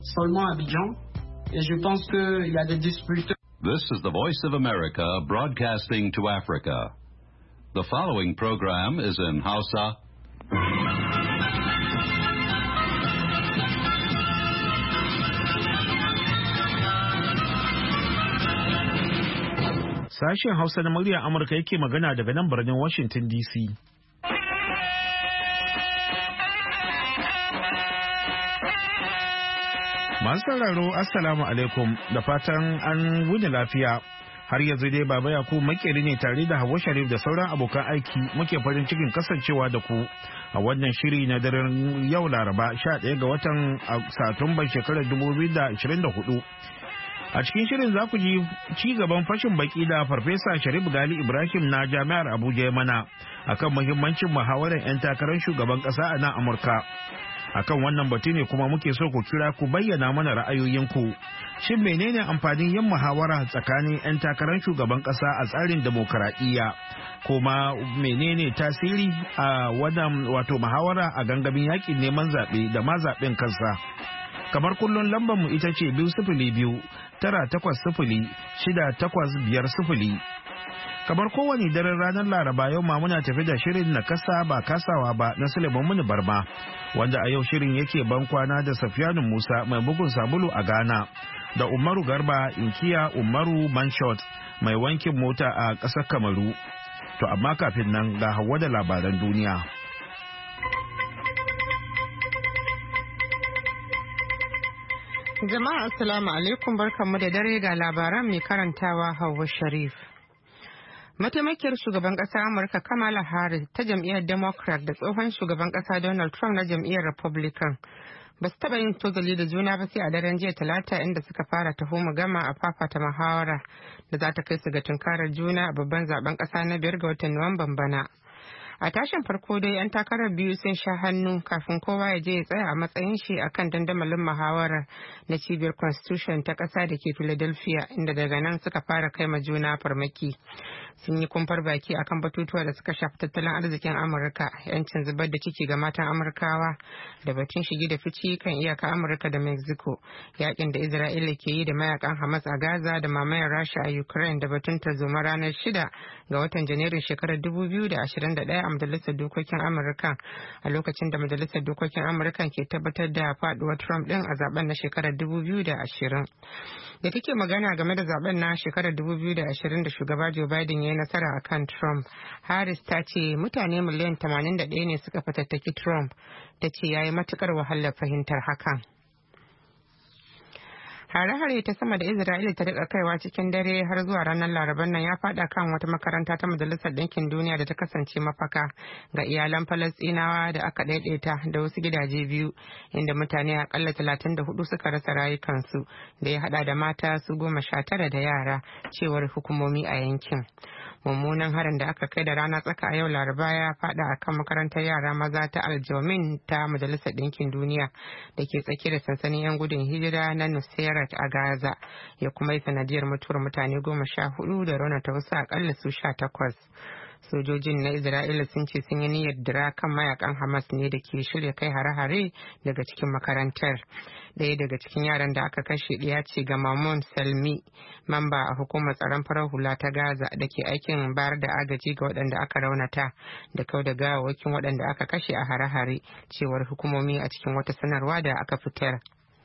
seulement Abidjan. Et je pense qu'il y a des distributeurs. This is the Voice of America broadcasting to Africa. The following program is in Hausa. Sashen Hausa na muryar Amurka yake magana daga nan birnin Washington DC. Masu sauraro Assalamu alaikum da fatan an wuni lafiya. Har yanzu dai Baba Yakubu makeri ne tare da Hawwa Sharif da sauran abokan aiki muke farin cikin kasancewa da ku a wannan shiri na daren yau Laraba 11 ga watan Satumban shekarar 2024. A cikin shirin za ku ji ci gaban fashin baki da Farfesa Sharif Gali Ibrahim na Jami'ar Abuja ya mana akan muhimmancin muhawarar 'yan takarar shugaban ƙasa a nan Amurka. Akan wannan batu ne kuma muke so ku kira ku bayyana mana ra'ayoyinku. Shin menene amfanin yin muhawara tsakanin 'yan takarar shugaban ƙasa a tsarin demokaradiyya? Kuma menene tasiri a wannan wato muhawara a gangamin yakin neman zaɓe da ma zaɓen kansa? Kamar kullum lambar mu ita ce 202-980-6850. Kamar kowane daren ranar Laraba yau ma muna tafi da shirin na kasa ba kasawa ba na Suleiman Muni Barma, wanda a yau shirin yake ban kwana da Safiyanu Musa mai bugun sabulu a Ghana da Umaru Garba Inkiya Umaru Manshot mai wankin mota a ƙasar Kamaru. To amma kafin nan ga Hauwa da labaran duniya. Jama'a assalamu alaikum, barkanmu da dare ga labaran mai karantawa Hauwa Sharif. Mataimakiyar shugaban ƙasa Amurka Kamala Harris ta jam'iyyar Democrat da tsohon shugaban ƙasa Donald Trump na jam'iyyar Republican ba su taɓa yin tozali da juna ba sai a daren jiya Talata, inda suka fara taho gama a fafata muhawara da za ta kai su ga tunkarar juna a babban zaben ƙasa na 5 ga watan Nuwamban bana. A tashin farko dai 'yan takarar biyu sun sha hannu kafin kowa ya je ya tsaya a matsayin shi akan dandamalin muhawarar na cibiyar Constitution ta ƙasa da ke Philadelphia, inda daga nan suka fara kai ma juna farmaki. Sun yi kumfar baki akan batutuwa da suka shafi tattalin arzikin Amurka, 'yancin zubar da ciki ga matan Amurkawa, da batun shige da fici kan iyaka Amurka da Mexico, yakin da Isra'ila ke yi da mayakan Hamas a Gaza, da mamayar Rasha a Ukraine, da batun tarzoma ranar 6 ga watan Janairun shekarar 2021 a Majalisar Dokokin Amurka, a lokacin da Majalisar Dokokin Amurka ke tabbatar da faduwar Trump din a zaben na shekarar 2020. Da take magana game da zaben na shekarar 2020 da shugaba Joe Biden ya yi nasara a kan Trump, Harris ta ce mutane miliyan 81 ne suka fatattaki Trump, ta ce ya yi matukar wahalar fahimtar hakan. Hare-hare ta sama da Isra'ila ta rika kaiwa cikin dare har zuwa ranar Laraban nan ya fada kan wata makaranta ta Majalisar Ɗinkin Duniya da ta kasance mafaka ga iyalan Falastinawa da aka daidaita da wasu gidaje biyu, inda mutane akalla 34 suka rasa rayukansu, da ya hada da mata su 19 da yara, cewar hukumomi a yankin. Mummunan harin da aka kai da rana tsaka a yau Laraba ya fada a kan makarantar yara maza ta Al-Jawmin ta Majalisar Ɗinkin Duniya da ke tsaki da sansanin 'yan gudun hijira na Nusairat a Gaza, ya kuma yi sanadiyar mutuwar mutane 14 da raunata wasu akalla su 18. Sojojin na Isra'ila sun ce sun yi niyyar dira kan mayakan Hamas ne da ke shirya kai hare-hare daga cikin makarantar. Ɗaya daga cikin yaran da aka kashe ɗaya ce ga Mamun Salmi, mamba a hukumar tsaron farar hula ta Gaza da ke aikin bayar da agaji ga waɗanda aka raunata da kau da gawawakin waɗanda aka kashe a hare-hare, cewar hukumomi a cikin wata sanarwa da aka fitar.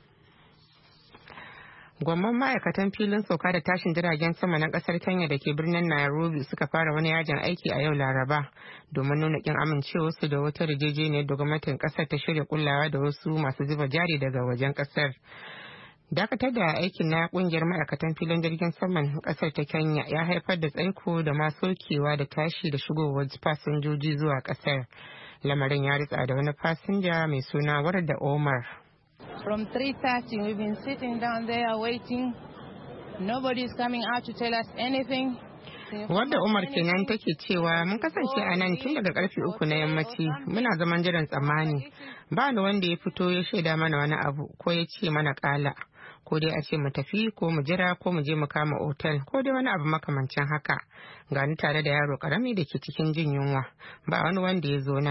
Gwamman ma'aikatan filin sauka da tashin jiragen sama na kasar Kenya da ke birnin Nairobi suka fara wani yajin aiki a yau Laraba domin nuna kin amincewarsu da wata yarjejeniyar da gwamnatin kasar ta shirya kullawa da wasu masu zuba jari daga wajen kasar. Dakatar da aikin na kungiyar ma'aikatan filin jirgin saman kasar ta Kenya ya haifar da tsaiko da masokewa da tashi da shigowar fasinjoji zuwa kasar. Lamarin ya ritsa da wani fasinja mai suna Warda Omar. From 3:30 we've been sitting down there waiting. Nobody's coming out to tell us anything. Wadda Umar kenan take cewa mun kasance a nan tun daga karfe 3 na yammaci muna zaman jiran tsammani. Ba ni wanda ya fito ya shaida mana wani abu ko ya ce mana kala. Ko dai a ce mu tafi ko mu jira ko mu je mu kama otal ko dai wani abu makamancin haka. Gani tare da yaro karami da ke cikin jin yunwa. Ba wani wanda ya zo nan.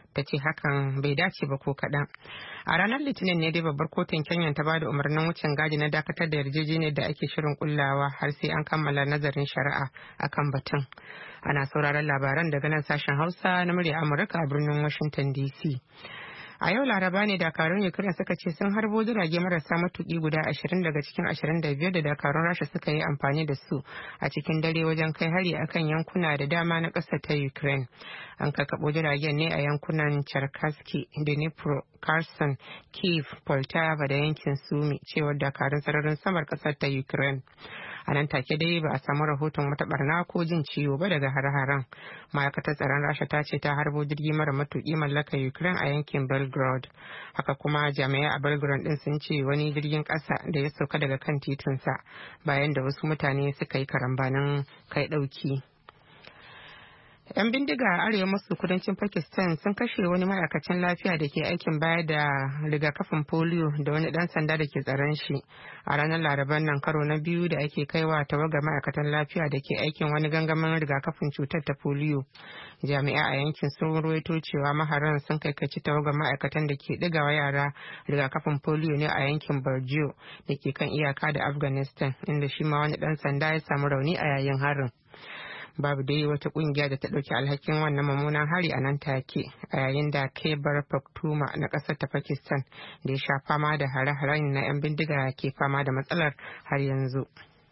ta ce hakan bai dace ba ko kaɗan. A ranar Litinin ne dai babbar kotun Kenya ta bada umarnin wucin gadi na dakatar da yarjejeniyar da ake shirin kullawa har sai an kammala nazarin shari'a akan batun. Ana sauraron labaran daga nan sashen Hausa na murya Amurka a birnin Washington DC. A yau Laraba ne dakarun Ukraine suka ce sun harbo jirage marasa matuki guda 20 daga cikin 25 da dakarun Rasha suka yi amfani da su a cikin dare wajen kai hari akan yankuna da dama na ƙasar ta Ukraine. An kakkaɓo jiragen ne a yankunan Cherkasky, Dnipro, Kherson, Kyiv, Poltava da yankin Sumi, cewar dakarun sararin samar ƙasar ta Ukraine. A nan take dai ba a samu rahoton wata barna ko jin ciwo ba daga har-haren. Ma'aikatar tsaron Rasha ta ce ta harbo jirgi mara matuƙi mallakar Ukraine a yankin Belgrade. Haka kuma jami'ai a Belgrade din sun ce wani jirgin ƙasa da ya sauka daga kan titinsa bayan da wasu mutane suka yi karambanin kai ɗauki. 'Yan bindiga a arewa maso kudancin Pakistan sun kashe wani ma'aikacin lafiya da ke aikin bayar da rigakafin polio da wani dan sanda da ke tsaron shi a ranar Laraban nan, karo na biyu da ake kaiwa tawagar ma'aikatan lafiya da ke aikin wani gangamin rigakafin cutar ta polio. Jami'a a yankin sun ruwaito cewa maharan sun kaikaci tawagar ma'aikatan da ke ɗigawa yara rigakafin polio ne a yankin Borgeo da ke kan iyaka da Afghanistan, inda shi ma wani dan sanda ya samu rauni a yayin harin. Babu dai wata kungiya da ta ɗauki alhakin wannan mummunan hari a nan take, a yayin da Khyber Pakhtunkhwa na ƙasar ta Pakistan da ya sha fama da hare-haren na 'yan bindiga ke fama da matsalar har yanzu.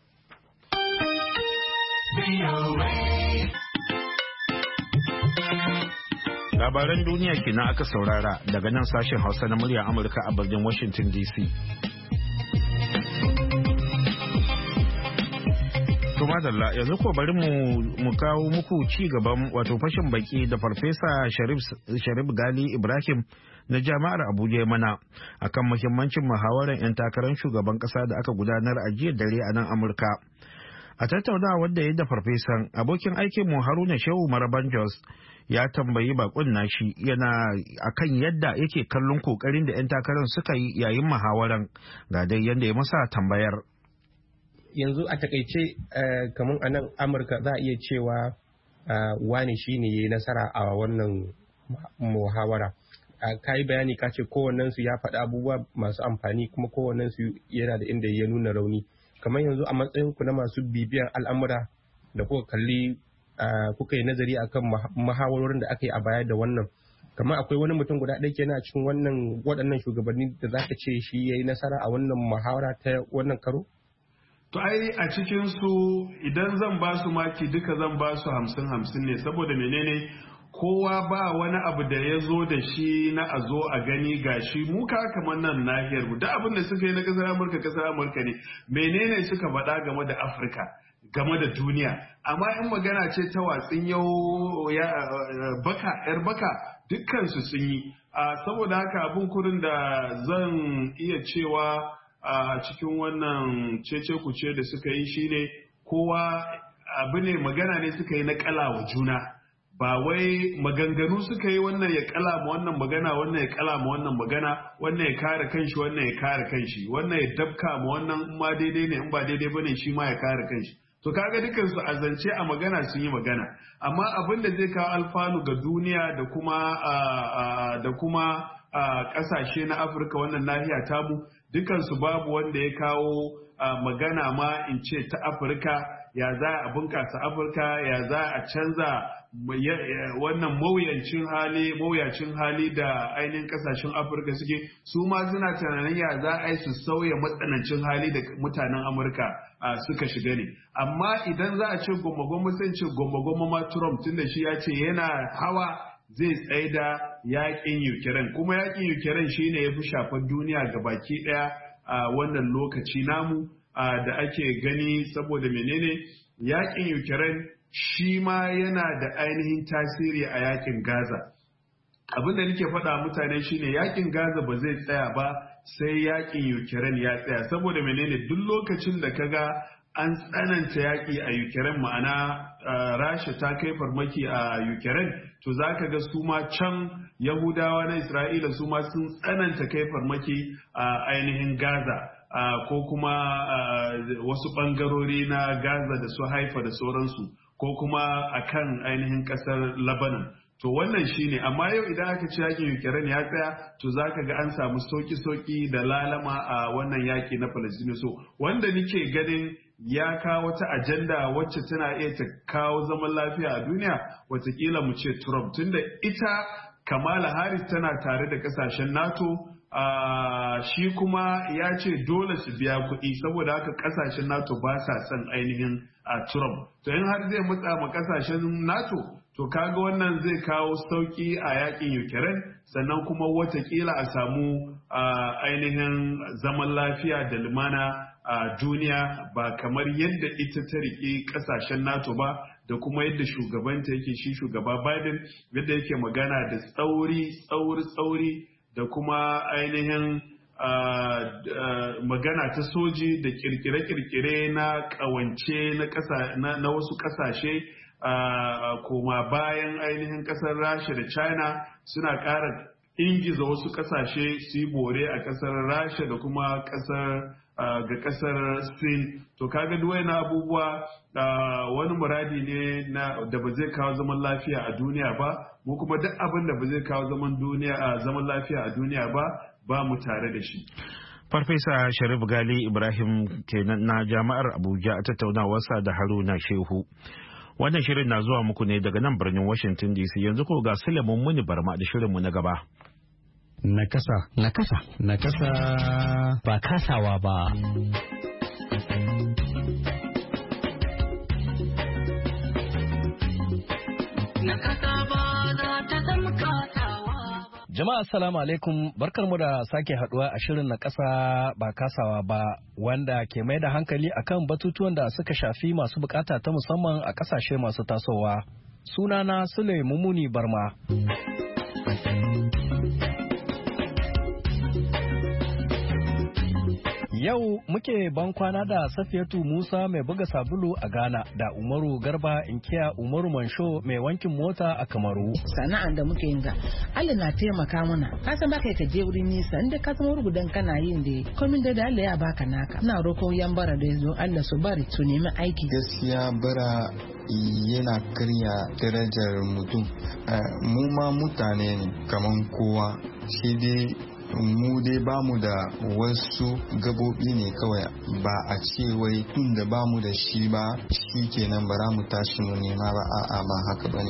Labaran duniya kenan aka saurara daga nan sashen Hausa na muryar Amurka a birnin Washington DC. Madalla, yanzu ko bari mu kawo muku ci gaban wato fashin baki da farfesa Sharif Gali Ibrahim na jami'ar Abuja mana akan muhimmancin muhawarar 'yan takarar shugaban kasa da aka gudanar a jiya dare a nan Amurka. A tattaunawa wadda ya da farfesan, abokin aikin mu Haruna Shehu Maraban Jos ya tambayi bakon nashi yana akan yadda yake kallon kokarin da 'yan takarar suka yi yayin muhawaran, ga dai yadda ya masa tambayar. Yanzu a takaice kamar a nan Amurka za a iya cewa wane shi ne ya yi nasara a wannan muhawara. Ka yi bayani ka ce kowannensu ya faɗi abubuwa masu amfani kuma kowannensu yana da inda ya nuna rauni. Kamar yanzu a matsayinku na masu bibiyar al'amura da kuka kalli kuka yi nazari akan muhawarorin da aka yi a baya da wannan. Kamar akwai wani mutum guda ɗaya kenan a cikin waɗannan shugabanni da za ka ce shi ya yi nasara a wannan muhawara ta wannan karo? To ai a cikinsu idan zan ba su maki duka zan ba su 50-50 ne, saboda menene kowa ba wani abu da ya zo da shi na a zo a gani gashi mu ka kamar nan nahiyar mu da abin da suka yi na kasar Amurka ne, menene suka faɗa game da Afirka, game da duniya. Amma in magana ce ta watsin yau yar baka dukkansu sun yi. Saboda haka abin kurin da zan iya cewa a cikin wannan cece kuce da suka yi shine kowa abu ne magana ne suka yi na kala wa juna, ba wai maganganu suka yi wannan ya kala ma wannan magana, wannan ya kala ma wannan magana, wannan ya kare kanshi, wannan ya kare kanshi, wannan ya dabka ma wannan in ma daidai ne, in ba daidai bane shi ma ya kare kanshi. To kaga dukkan su azance a magana sun yi magana, amma abin da zai kawo alfanu ga duniya da kuma kasashe na Afirka, wannan nahiya tamu, dukansu babu wanda ya kawo magana ma in ce ta Afirka, ya za a bunkasa Afirka, ya za a canza wannan mawuyacin hali da ainihin kasashen Afirka suke, su ma suna tunanin ya za a yi su sauya matsanancin hali da mutanen Amurka suka shiga ne. Amma idan za a ce gwamma sai ce gwamma ma Trump, tunda shi ya ce yana hawa zai tsaye da yakin Ukraine, kuma yakin Ukraine shine ya fi shafar duniya ga baki daya a wannan lokaci namu da ake gani, saboda menene yakin Ukraine shi ma yana da ainihin tasiri a yakin Gaza. Abin da nake faɗa mutane shine yakin Gaza ba zai tsaya ba sai yakin Ukraine ya tsaya, saboda menene duk lokacin da kaga an tsananta yaƙi a Ukraine, ma'ana Rasha ta kai farmaki a Ukraine, to za ka ga su ma can Yahudawa na Isra'ila su ma sun tsananta kai farmaki a ainihin Gaza, ko kuma wasu ɓangarori na Gaza da su Haifa da sauransu, ko kuma a kan ainihin ƙasar Lebanon. to wannan shine, amma yau idan aka ci yakin Ukraine ya tsaya to zaka ga an samu sauki da lalama a wannan yaki na Palestine. So wanda nake ganin ya kawo wata ajanda wacce tana iya ta kawo zaman lafiya a duniya, watakila mu ce Trump, tunda ita Kamala Harris tana tare da kasashen NATO. Shi kuma ya ce dole su biya kuɗi, saboda haka kasashen NATO ba sa son ainihin Trump. To in har zai matsa ma kasashen NATO, to kaga wannan zai kawo sauki a yakin Ukraine, sannan kuma watakila a samu ainihin zaman lafiya da lumana a duniya, ba kamar yadda ita ta riƙe kasashen NATO ba, da kuma yadda shugabanta yake, shi shugaba Biden, yadda yake magana da tsauri da kuma ainihin magana ta soji da kirkire-kirkire na kawance na wasu kasashe, koma bayan ainihin kasar Rasha da China suna ƙara ingiza wasu kasashe su yi bore a kasar Rasha da kuma ga kasar Sin. To kaga duwai na abubuwa wani muradi ne da ba zai kawo zaman lafiya a duniya ba, mu kuma duk abin da ba zai kawo zaman lafiya a duniya ba mu tare da shi. Farfesa Sharif Gali Ibrahim kenan na Jami'ar Abuja a tattaunawarsa da Haruna Shehu. Wannan shirin na zuwa muku ne daga nan birnin Washington DC. Yanzu ko ga Sulaiman Muni Barma da shirinmu na gaba. Nakasa. Ba kasawa ba. Jama'a assalamu alaikum, barkarmu da sake haduwa a shirin na kasa ba kasawa ba, wanda ke mai da hankali akan batutuwan da suka shafi masu bukata ta musamman a kasashe masu tasowa. Sunana Sule Mumuni Barma. Yau muke ban kwana da Safiyatu Musa mai buga sabulu a Ghana da Umaru Garba Inkiya Umaru Mansho mai wankin mota a Kamaru. Sana'an da muke yin ga Allah na taimaka mana. Ka san baka ka je wurin nisa inda ka san rugudan kana yin da komin da Allah ya baka naka. Ina roƙon yan bara da yazo Allah su bari su nemi aiki. Gaskiya bara yana karya darajar mutum. Mu ma mutane ne kaman kowa. Shi dai mu dai ba mu da wasu gabobi ne kawai, ba a ce wai tun da ba mu da shi ba shi kenan bara mu tashi mu nema ba, a'a ba haka bane.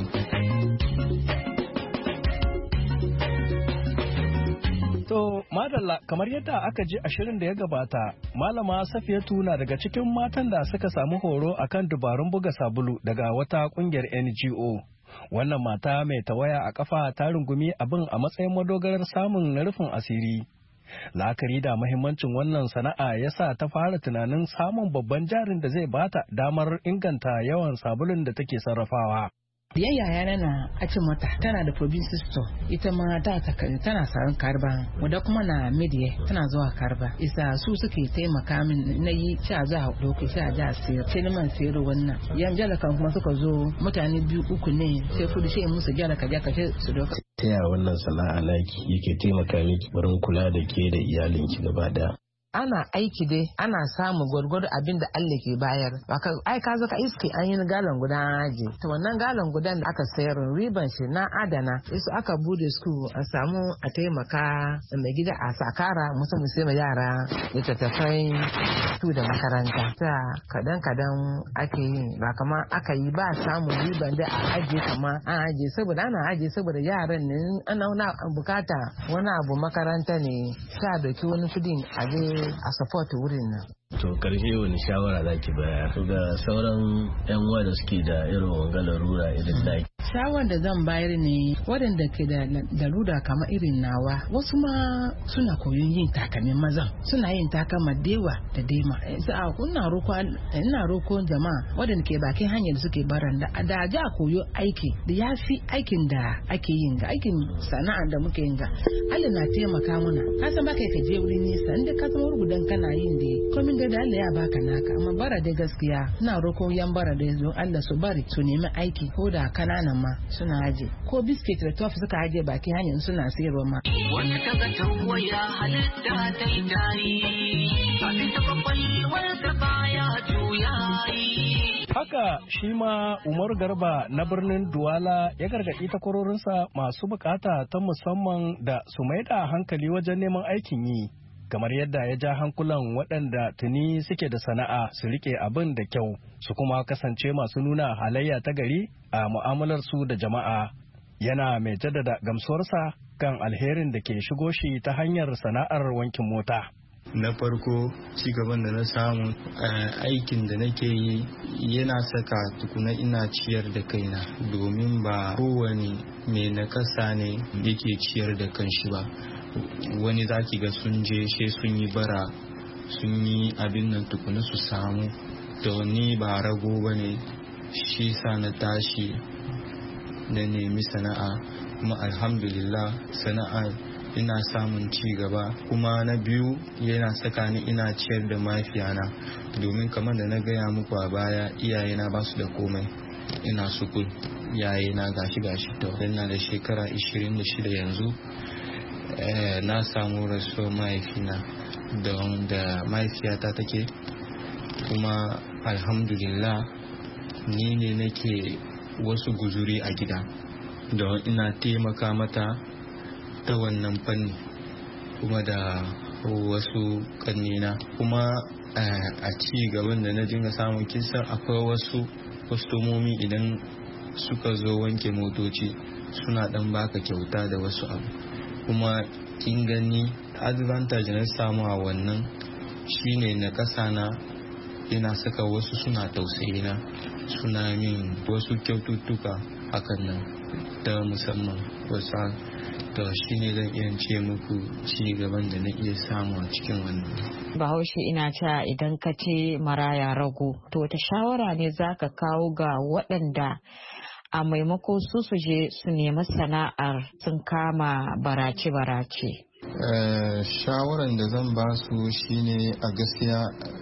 To madalla, kamar yadda aka ji a shirin da ya gabata, malama Safiyatu na daga cikin matan da suka samu horo akan dubarun buga sabulu daga wata kungiyar NGO. Wannan mata mai tawaya a kafa ta rungumi abin a matsayin madogarar samun na rufin asiri. La'akari da mahimmancin wannan sana'a ya sa ta fara tunanin samun babban jarin da zai bata damar inganta yawan sabulun da take sarrafawa. Yan yaya na a ce mata tana da province store, ita ma tana saran karba, wadda kuma na media tana zuwa karba. Isa su suke taimaka min na yi sha za a ɗauke sha za a sayar, sai na man sayar wannan. Yan jalakan kuma suka zo mutane 2-3 ne sai kudu shi musu jalaka su doka. Ta yaya wannan sana'a naki yake taimaka miki wurin kula da ke da iyalinki gaba daya? Ana aiki dai ana samun gwargwado abin da Allah ke bayar. Ai ka zo ka iske an yi galon guda aji. To wannan galon gudan da aka sayar riban shi na adana. Isu aka bude school a samu a taimaka mai gida a sakara musamman sai ma yara littattafai su da makaranta. Ta kadan ake yi ba kama aka yi ba samun riban da a ajiye kama an ajiye saboda ana ajiye saboda yaran ne ana bukata wani abu makaranta ne sa doki wani kudin a a support wurin nan. To karshe wani shawara za ki bayar ga sauran 'yan uwa da suke da irin wanga larura irin da shawar da zan bayar ne waɗanda ke da larura kama irin nawa, wasu ma suna koyon yin takalmin mazan, suna yin takama dewa da dema. Ina roko jama'a waɗanda ke bakin hanyar da suke baran da ja koyo aiki da ya fi aikin da ake yin ga aikin sana'a da muke yin ga. Allah na taimaka mana, ka san baka ka je wurin nisa inda ka san rugudan kana yin da komin da Allah ya baka naka, amma bara da gaskiya ina roko yan bara da yanzu Allah su bari su nemi aiki ko da kananan ma suna aje ko biskit da tofu suka aje bakin hanyar suna sayarwa ma. Wanda ta ga tawaya halitta ta yi tari, abin da kwakwalwar ta baya juyayi. haka shi ma Umaru Garba na birnin Duwala ya gargaɗi takwarorinsa masu bukata ta musamman da su maida hankali wajen neman aikin yi. Kamar yadda ya ja hankulan waɗanda tuni suke da sana'a su rike abin da kyau su kuma kasance masu nuna halayya ta gari a mu'amalarsu da jama'a. Yana mai jaddada gamsuwarsa kan alherin da ke shigo shi ta hanyar sana'ar wankin mota. Na farko cigaban da na samu aikin da nake yi yana saka tukuna ina ciyar da kaina, domin ba kowane mai nakasa ne yake ciyar da kanshi ba. Wani zaki ga sun je she sun yi bara sun yi abin nan tukuna su samu, to ni ba rago ba ne, shi sa na tashi na nemi sana'a kuma alhamdulillah sana'a ina samun ci gaba. Kuma na biyu yana saka ni ina ciyar da mahaifiyana, domin kamar da na gaya muku a baya iyayena ba su da komai, ina sukul iyayena gashi to ina da shekara 26 yanzu. Na samu rasuwar mahaifina da mahaifiyata take, kuma alhamdulillah ni ne nake wasu guzuri a gida don ina taimaka mata ta wannan fanni, kuma da wasu kannina. Kuma a ci gaban da na dinga samun kisan akwai wasu kwastomomi idan suka zo wanke motoci suna dan baka kyauta da wasu abu. Kuma kin gani advantage na samu a wannan shine na kasa na yana saka wasu suna tausayina, suna min wasu kyaututtuka hakan nan ta musamman wasu. To shi ne zan iya ce muku ci gaban da na iya samu a cikin wannan. Bahaushe ina cewa idan ka ce maraya rago, to ta shawara ne za ka kawo ga waɗanda a maimako su je su nemi sana'ar sun kama barace-barace. Shawaran da zan ba su shine a gaskiya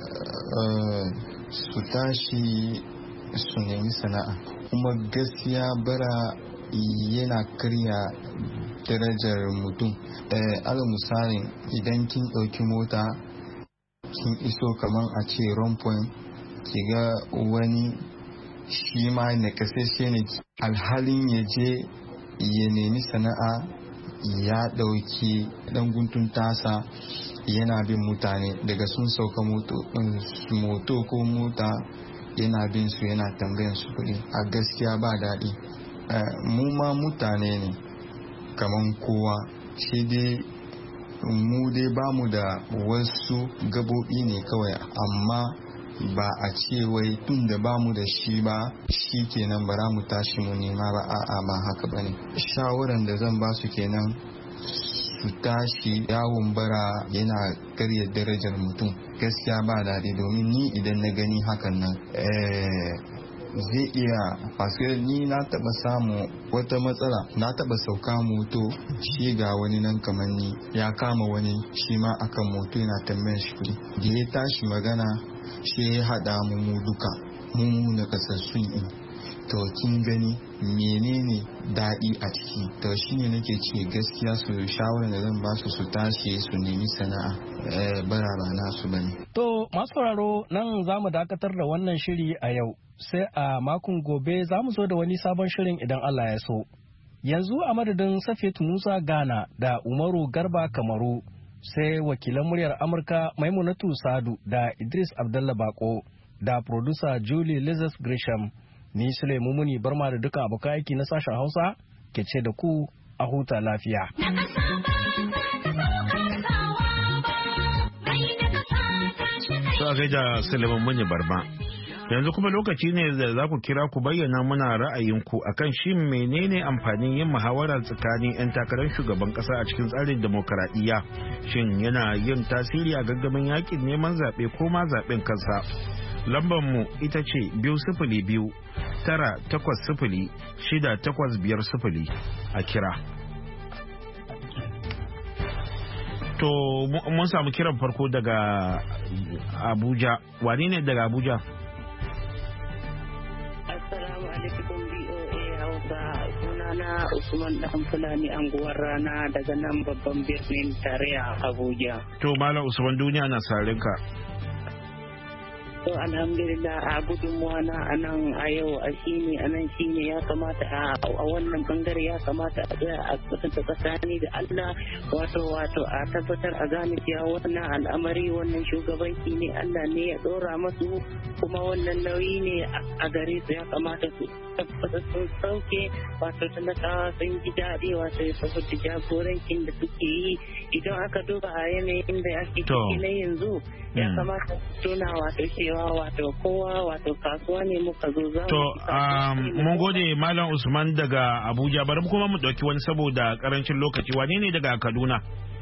su tashi su nemi sana'a, kuma gaskiya bara yana karya darajar mutum. Alal misali idan kin ɗauki mota kin iso kamar a ce point ki ga wani shi ma na kasashe ne, alhalin ya je ya nemi sana'a ya ɗauki ɗan guntun tasa yana bin mutane, daga sun sauka moto ko mota yana bin su yana tambayan su kuɗi. A gaskiya ba daɗi. Mu ma mutane ne kaman kowa, shi dai mu dai bamu da wasu gabobi ne kawai, amma ba a ce wai tun da bamu da shi ba shi kenan bara mu tashi mu nema ba, a'a ba haka bane. Shawaran da zan ba su kenan su tashi. Yawon bara yana karya darajar mutum, gaskiya ba daɗi, domin ni idan na gani hakan nan zai iya fasir. Ni na taba samu wata matsala, na taba sauka moto, shi ga wani nan kamar ni ya kama wani shi ma akan moto yana tambayar shi kuɗi. Da ya tashi magana shi ya haɗa mu duka mu na kasassun in. To kin gani menene daɗi a ciki? To shine nake ce gaskiya su shawarar da zan ba su tashi su nemi sana'a, bara ba nasu bane. To masu sauraro, nan za mu dakatar da wannan shiri a yau, sai a makon gobe za mu zo da wani sabon shirin idan Allah ya so. Yanzu a madadin Safiyatu Musa Ghana da Umaru Garba Kamaru, sai wakilan muryar Amurka Maimunatu Sadu da Idris Abdallah Bako da producer Julie Lizas Grisham. Ni Sule Mumuni Barma da duka abokan aiki na sashen Hausa ke ce da ku a huta lafiya. Sa gaida Sule Mumuni Barma. Yanzu kuma lokaci ne da za ku kira ku bayyana muna ra'ayinku akan shin menene amfanin yin muhawara tsakanin 'yan takarar shugaban kasa a cikin tsarin demokaradiyya. Shin yana yin tasiri a gaggamin yakin neman zaɓe ko ma zaɓen kansa? Lambar mu ita ce 202 980 6850 a kira. To mun samu kiran farko daga Abuja. Wani ne daga Abuja? Assalamu alaikum BOA Hausa. Sunana Usman Dan Fulani anguwar Rana daga nan babban birnin tarayya Abuja. To Malam Usman, duniya na sarinka. To alhamdulillah a gudunmuwa na anan a yau anan shine ya kamata a wannan bangare ya kamata a tsaya a kasance tsakani da Allah wato a tabbatar a gane cewa wannan al'amari wannan shugabanci ne Allah ne ya dora masu kuma wannan nauyi ne a gare su ya kamata su tabbata sun sauke wato talakawa sun ji daɗi wato ya saboda jagorancin da suke yi idan aka duba a yanayin da ake ciki na yanzu ya kamata su tuna wato cewa wato kowa wato kasuwa ne muka zo za mu mun gode Malam Usman daga Abuja bari kuma mu dauki wani saboda karancin lokaci wane ne daga Kaduna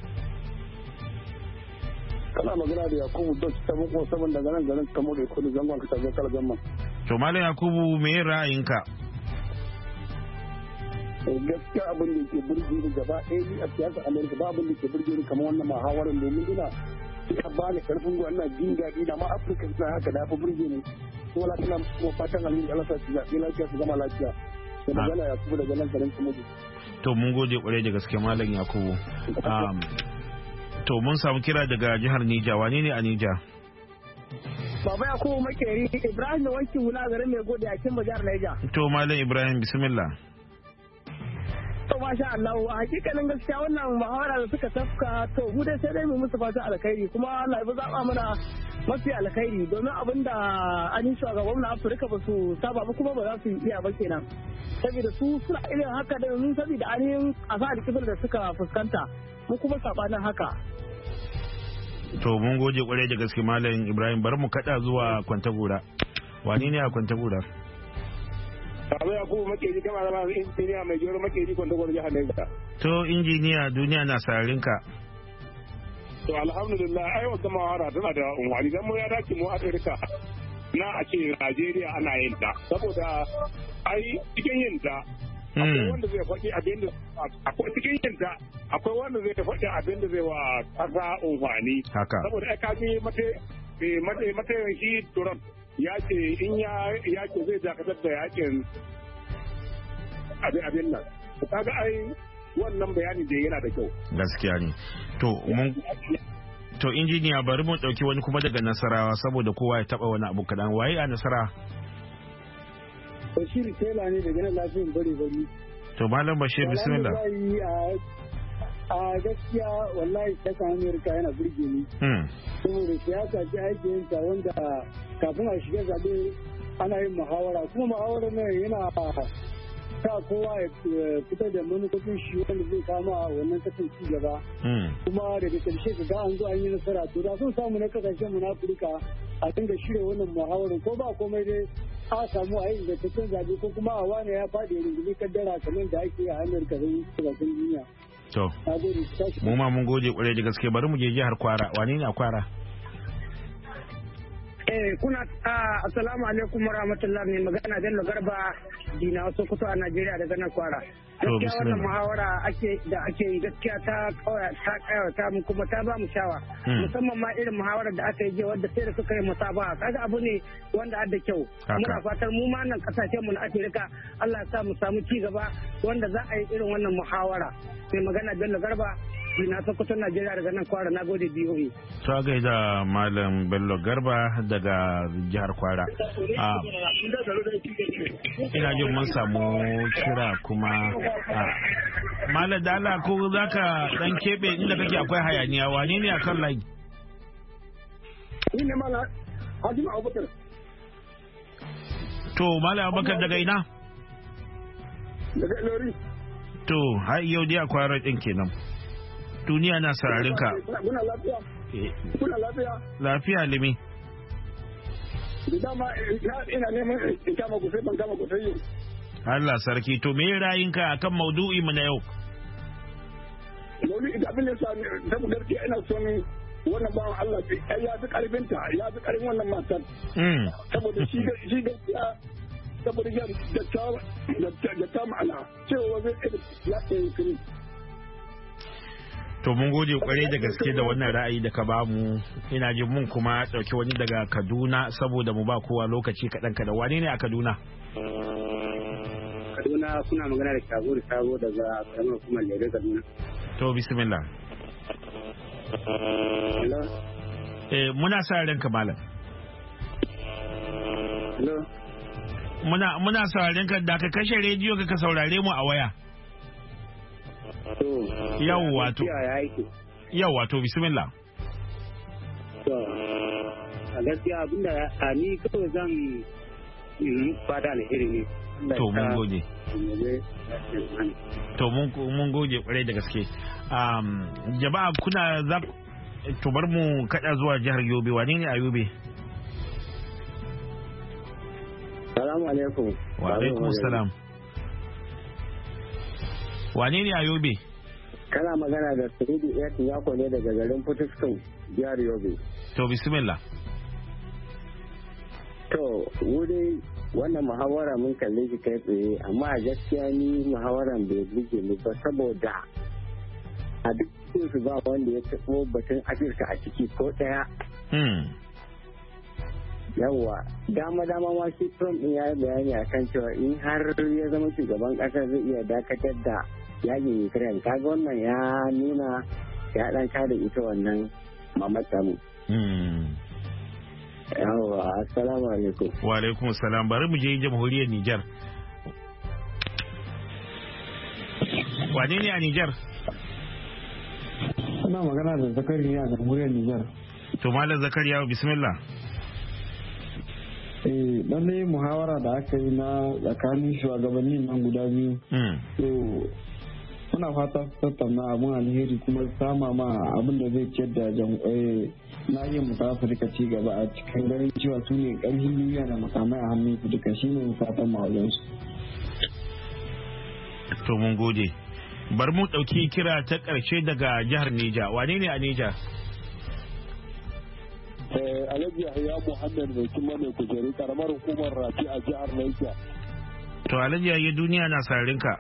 kana magana da Yakubu Dot sabon ko sabon daga nan garin Kamo da Kudu zangon ka tabe kala gamma to Malam Yakubu me ra'ayinka gaskiya abin da ke burge ni gaba ɗaya ni a siyasar Amerika ba abin da ke burge ni kamar wannan muhawarar domin ina ya ba ni karfin gwa ina jin daɗi da ma Afirka suna haka da fi burge ni kuma la tana kuma fatan alheri Allah sa su zaɓi lafiya su gama lafiya da magana Yakubu daga nan garin Kamo to mun gode kwarai da gaske Malam Yakubu to mun samu kira daga jihar Nija wane ne a Nija Baba Yakubu Makeri Ibrahim wanki wula garin mai gode a kin jihar Niger to Malam Ibrahim bismillah to masha Allah a hakikanin gaskiya wannan muhawara da suka tafka to mu dai sai dai mu musu fata alkhairi kuma Allah ya zaba mana mafi alkhairi domin abinda an yi shugaban na Afirka ba su saba ba kuma ba za su iya ba kenan saboda su suna irin haka da mun saboda ainihin asar kibir da suka fuskanta mu kuma sabanin haka to mun gode kwarai da gaske Malam Ibrahim bari mu kada zuwa Kwantagora wani ne a Kwantagora Baba Yakubu Makeri kama zama injiniya mai gero Makeri Kwantagora jihar Niger to injiniya duniya na sararin ka to alhamdulillah ai wannan mawara tana da unwani dan mu ya dace mu Afirka na a ce Najeriya ana yin ta saboda ai cikin yin ta akwai wanda zai faɗi abin da akwai cikin yin ta akwai wanda zai faɗi abin da zai wa ƙasa unwani saboda ai kaji mate shi Trump ya ce in ya ce zai dakatar da yakin abin nan kaga ai wannan bayani da yana da kyau gaskiya ne to injiniya bari mu dauki wani kuma daga Nasarawa saboda kowa ya taba wani abu kadan waye a Nasara Bashir Tela ne daga nan lafiyan bari to Malam Bashir bismillah a gaskiya wallahi kasan Amerika yana burge ni saboda siyasa ce ake yin ta wanda kafin a shiga zaɓe ana yin muhawara kuma muhawara nan yana sa kowa ya fitar da manufofin shi wanda zai kama a wannan kasan ci gaba kuma daga ƙarshe ka ga an zo an yi nasara to da sun samu na kasashen mu na Afirka a dinga shirya wannan muhawarar ko ba komai dai a samu a yi ingantaccen zaɓe ko kuma a wane ya faɗi rungumi kaddara kamar da ake a Amurka da kasashen duniya. To, mu ma mun gode kwarai da gaske bari mu je jihar Kwara. Wane ne a Kwara? Kuna assalamu alaikum warahmatullahi mai magana Bello Garba Dina Sokoto a Najeriya daga nan Kwara. Gaskiya wannan muhawara da ake yi gaskiya ta kayata mu kuma ta ba mu shawa. Musamman ma irin muhawarar da aka yi jiya wadda sai da suka yi musabaha kaga abu ne wanda adda kyau. Muna fatar mu ma nan kasashen mu na Afirka Allah ya sa mu samu ci gaba wanda za a yi irin wannan muhawara. Mai magana Bello Garba Dina Sokoto Najeriya daga nan Kwara nagode BOA. Ta gaida Malam Bello Garba daga jihar Kwara. Ina jin mun samu kira kuma Malam Dala ko zaka dan kebe inda kake akwai hayaniya wane ne akan layi? Ni ne Malam Hajim Abubakar. To Malam Abubakar daga ina? Daga Ilori. To har yau dai akwai raɗin kenan. Duniya na sararin ka. Muna lafiya. Kuna lafiya. Lafiya limi. Da dama ina neman in kama ku sai ban kama ku sai yau. Allah sarki to me ra'ayinka akan maudu'i mu na yau? Maudu'i da abin da sa saboda gaskiya ina son wannan bawan Allah ya fi karfinta ya fi karfin wannan matar. Saboda shi gaskiya saboda da ta ma'ana cewa zai ya tsaye kiri. To mun gode kwarai da gaske da wannan ra'ayi da ka ba mu ina jin mun kuma dauki wani daga Kaduna saboda mu ba kowa lokaci kaɗan kaɗan wane ne a Kaduna? Kaduna kuna magana da Shago daga karamar hukumar Lere Kaduna. To bismillah. Hello. Muna sa ranka malam. Hello. Muna sauraren ka da ka kashe rediyo ka saurare mu a waya. Yawwa to bismillah. To a gaskiya abinda a ni kawai zan fada alheri ne. To mun gode. To mun gode kwarai da gaske. Jama'a kuna za to bar mu kada zuwa jihar Yobe. Wane ne a Yobe? Salamu alaikum. Wa alaikum salam. Wane ne a Yobe? Kana magana da Siridi Etin Yako ne daga garin Putuskun, jihar Yobe. To bismillah. To wuri wannan muhawara mun kalle shi kai tsaye, amma a gaskiya ni muhawaran bai buge ni ba saboda a duk su ba wanda ya taɓo batun Afirka a ciki ko ɗaya. Yawwa dama ma shi Trump din ya yi bayani akan cewa in har ya zama shugaban ƙasa zai iya dakatar da yakin Ukraine, kaga wannan ya nuna ya ɗan kada ita wannan mamatsamu. Yawwa assalamu alaikum. Wa alaikum salam. Bari mu je jamhuriyar Nijar. Wane ne a Nijar? Ana magana da Zakari ne a jamhuriyar Nijar. To Malam Zakariya bismillah. Lallai muhawara da aka yi na tsakanin shugabannin nan guda biyu. To muna fata su tattauna abin alheri kuma sama ma abin da zai ciyar da nahiyar mu ta Afirka ci gaba a cikin ganin cewa su ne ƙarfin duniya da makamai a hannun su duka shine fatan mawajensu. To mun gode. Bar mu ɗauki kira ta ƙarshe daga jihar Neja. Wane ne a Neja? Alhaji Yahya Muhammad mai kuma mai kujeri karamar hukumar Rafi a jihar Niger. To Alhaji Yahya duniya na sararin ka.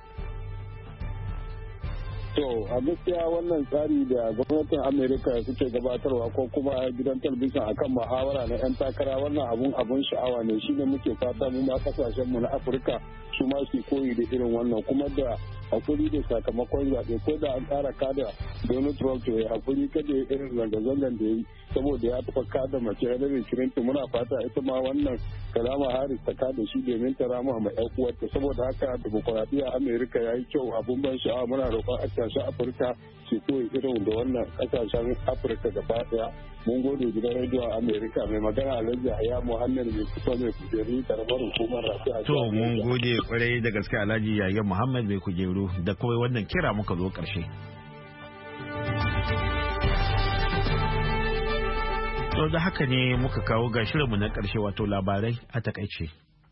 To a gaskiya wannan tsari da gwamnatin Amerika suke gabatarwa ko kuma gidan talabijin akan muhawara na 'yan takara wannan abun sha'awa ne, shine muke fata mu ma kasashen mu na Afirka su ma su koyi da irin wannan, kuma da hakuri da sakamakon zaɓe ko da an ƙara kada Donald Trump to ya hakuri kada ya irin zanga-zangan da ya yi saboda ya taɓa kada mace Hillary Clinton. Muna fata ita ma wannan Kamala Harris ta kada shi domin ta rama ma 'yan uwarta, saboda haka dimokuraɗiyya Amerika ya yi kyau abun ban sha'awa. Muna roƙon ƙasashen Afirka su koyi irin da wannan ƙasashen Afirka gaba ɗaya. Mun gode gidan rediyon Amerika. Mai magana Alhaji Yahya Muhammad mai kusa mai kujeri karamar hukumar Rafi a To mun gode kwarai da gaske Alhaji Yahya Muhammad mai kujeru da kawai wannan kira muka zo ƙarshe. To da haka ne muka kawo ga shirinmu na ƙarshe wato labarai a takaice.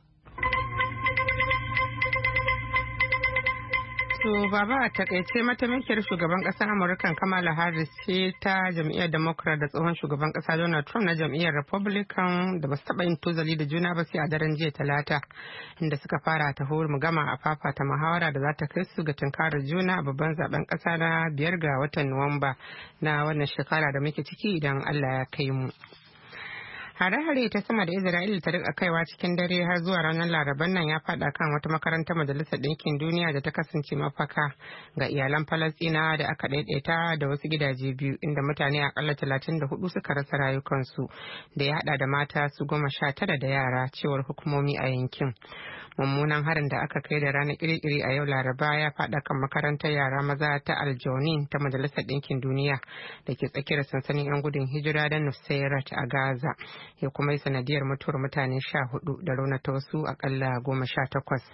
To baba a takaice mataimakiyar shugaban kasar Amurka Kamala Harris ce ta jam'iyyar Democrat da tsohon shugaban kasa Donald Trump na jam'iyyar Republican da ba su taɓa yin tozali da juna ba sai a daren jiya Talata, inda suka fara taho mu gama a fafata muhawara da za ta kai su ga tunkarar juna a babban zaben kasa na 5 ga watan Nuwamba na wannan shekara da muke ciki idan Allah ya kai mu. Hare-hare ta sama da Isra'ila ta rika kaiwa cikin dare har zuwa ranar Laraban nan ya fada kan wata makarantar Majalisar Ɗinkin Duniya da ta kasance mafaka ga iyalan Falasɗinawa da aka daidaita da wasu gidaje biyu, inda mutane akalla 34 suka rasa rayukansu da ya hada da mata su 19 da yara, cewar hukumomi a yankin. Mummunan harin da aka kai da ranar kirkiri a yau Laraba ya fada kan makarantar yara maza ta Al-Jaunin ta Majalisar Ɗinkin Duniya da ke tsakiyar sansanin 'yan gudun hijira da Nusairat a Gaza, ya kuma yi sanadiyar mutuwar mutane 14 da raunata wasu akalla 18.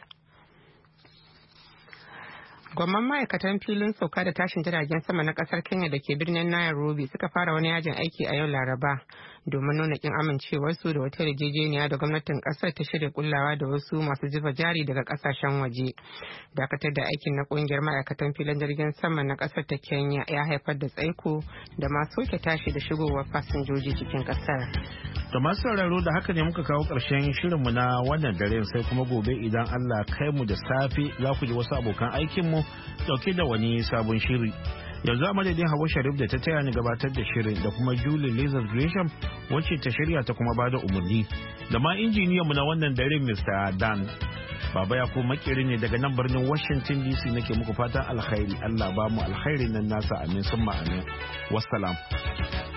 Gwamman ma'aikatan filin sauka da tashin jiragen sama na kasar Kenya da ke birnin Nairobi suka fara wani yajin aiki a yau Laraba domin nuna kin amincewarsu da wata yarjejeniya da gwamnatin kasar ta shirya kullawa da wasu masu zuba jari daga kasashen waje. Dakatar da aikin na kungiyar ma'aikatan filin jirgin sama na kasar ta Kenya ya haifar da tsaiko da masu soke tashi da shigowar fasinjoji cikin kasar. Da masu sauraro da haka ne muka kawo ƙarshen shirinmu na wannan dare, sai kuma gobe idan Allah kai mu da safe za ku ji wasu abokan aikinmu dauke da wani sabon shiri. Yanzu a madadin Hawa Sharif da ta taya ni gabatar da shirin da kuma Julie Lazar Gresham wacce ta shirya ta kuma bada umarni da ma injiniyanmu na wannan dare Mr. Dan. Baba ya ko makeri ne daga nan birnin Washington DC nake muku fatan alkhairi. Allah ba mu alkhairi nan nasa, amin summa amin. Wassalam.